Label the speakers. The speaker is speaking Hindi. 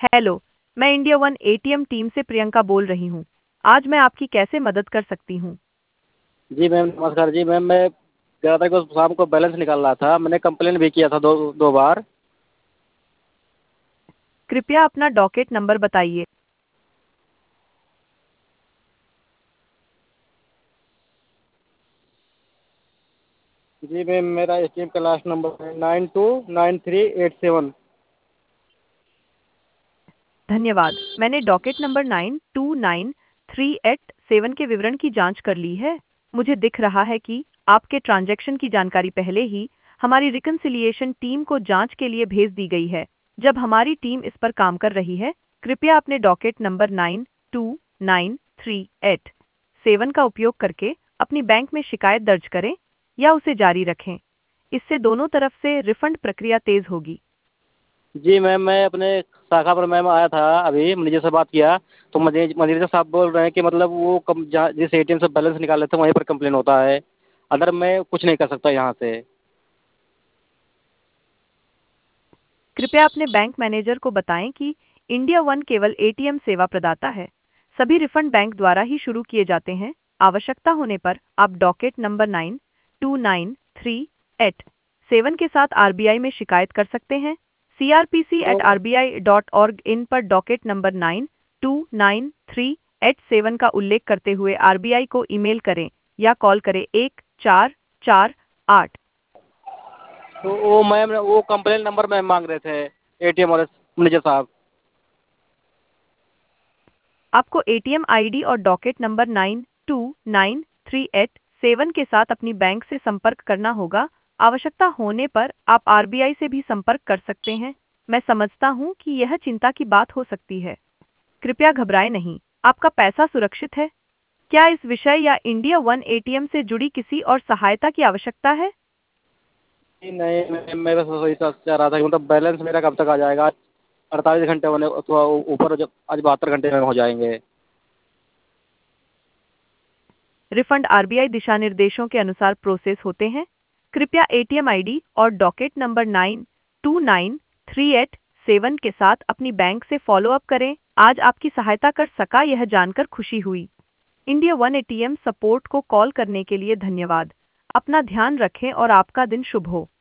Speaker 1: हेलो, मैं इंडिया वन एटीएम टीम से प्रियंका बोल रही हूँ। आज मैं आपकी कैसे मदद कर सकती हूँ?
Speaker 2: जी मैम, नमस्कार जी मैम। मैं 11 तारीख को शाम को बैलेंस निकाल रहा था। मैंने कंप्लेन भी किया था दो दो बार।
Speaker 1: कृपया अपना डॉकेट नंबर बताइए।
Speaker 2: जी मैम, मेरा एटीएम का लास्ट नंबर है 929387।
Speaker 1: धन्यवाद। मैंने डॉकेट नंबर 929387 के विवरण की जांच कर ली है। मुझे दिख रहा है कि आपके ट्रांजैक्शन की जानकारी पहले ही हमारी रिकन्सिलिएशन टीम को जांच के लिए भेज दी गई है। जब हमारी टीम इस पर काम कर रही है, कृपया अपने डॉकेट नंबर 929387 का उपयोग करके अपनी बैंक में शिकायत दर्ज करें या उसे जारी रखें। इससे दोनों तरफ से रिफंड प्रक्रिया तेज होगी।
Speaker 2: जी मैम, मैं अपने शाखा पर मैम आया था, अभी मैनेजर से बात किया तो मैनेजर साहब बोल रहे हैं कि मतलब वो जिस एटीएम से बैलेंस निकाले थे वहीं पर कंप्लेन होता है। अदर मैं कुछ नहीं कर सकता यहाँ से।
Speaker 1: कृपया अपने बैंक मैनेजर को बताएं कि इंडिया वन केवल एटीएम सेवा प्रदाता है। सभी रिफंड बैंक द्वारा ही शुरू किए जाते हैं। आवश्यकता होने पर आप डॉकेट नंबर 929387 के साथ आरबीआई में शिकायत कर सकते हैं।
Speaker 2: तो
Speaker 1: crpc@rbi.org इन पर डॉकेट नंबर 929387 का उल्लेख करते हुए आरबीआई को ईमेल करें या कॉल करें 1448।
Speaker 2: तो वो मैम वो कंप्लेन नंबर मैम मांग रहे थे, एटीएम वाले मैनेजर साहब।
Speaker 1: आपको एटीएम आईडी और डॉकेट नंबर 929387 के साथ अपनी बैंक से संपर्क करना होगा। आवश्यकता होने पर आप आरबीआई से भी संपर्क कर सकते हैं। मैं समझता हूं कि यह चिंता की बात हो सकती है। कृपया घबराएं नहीं, आपका पैसा सुरक्षित है। क्या इस विषय या इंडिया वन एटीएम से जुड़ी किसी और सहायता की आवश्यकता है?
Speaker 2: नहीं नहीं, मैं बस वही चाह रहा था कि मतलब बैलेंस मेरा कब तक आ जाएगा। 48 घंटे होने अथवा ऊपर आज 72 घंटे में हो जाएंगे।
Speaker 1: रिफंड आरबीआई दिशा निर्देशों के अनुसार प्रोसेस होते हैं। कृपया एटीएम आईडी और डॉकेट नंबर 929387 के साथ अपनी बैंक से फॉलो अप करें। आज आपकी सहायता कर सका यह जानकर खुशी हुई। इंडिया वन एटीएम सपोर्ट को कॉल करने के लिए धन्यवाद। अपना ध्यान रखें और आपका दिन शुभ हो।